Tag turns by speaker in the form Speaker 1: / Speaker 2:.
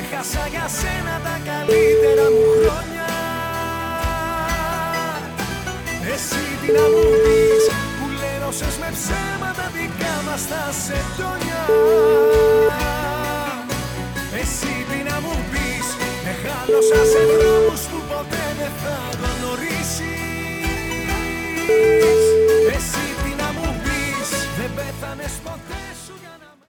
Speaker 1: Έχασα για σένα τα καλύτερα μου χρόνια. Εσύ τι να μου πεις που λέρωσες με ψέματα δικά μας τα σεντόνια. Εσύ τι να μου πεις, μεγάλωσα σε δρόμους που ποτέ δεν θα γνωρίσεις.